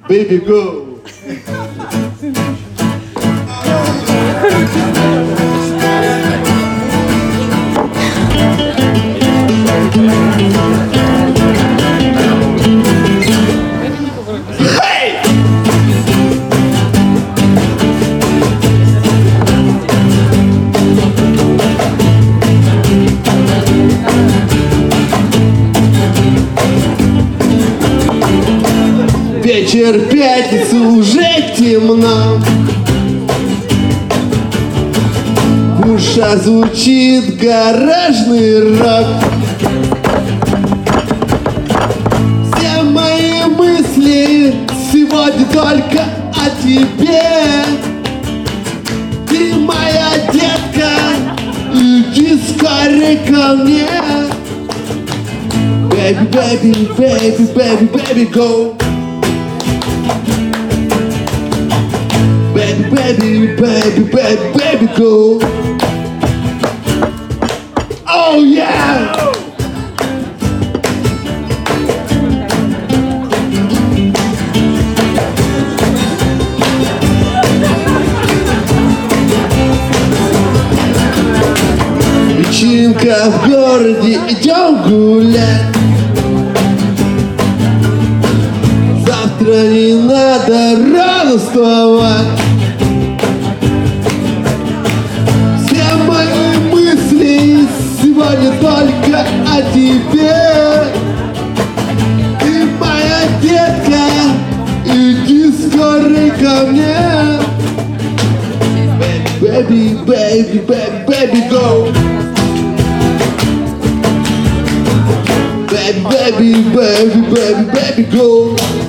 baby, go. Вечер пятницы, уже темно. В ушах звучит гаражный рок. Все мои мысли сегодня только о тебе. Ты моя детка, иди скорее ко мне. Baby, baby, baby, baby, baby, go. Baby, baby, baby, baby, baby, go. Oh yeah! Вечеринка в городе, идем гулять. Завтра не надо рано вставать. Все мои мысли сегодня только о тебе. Ты моя детка, иди скорее ко мне. Baby, baby, baby, baby, go. Baby, baby, baby, baby, baby, go.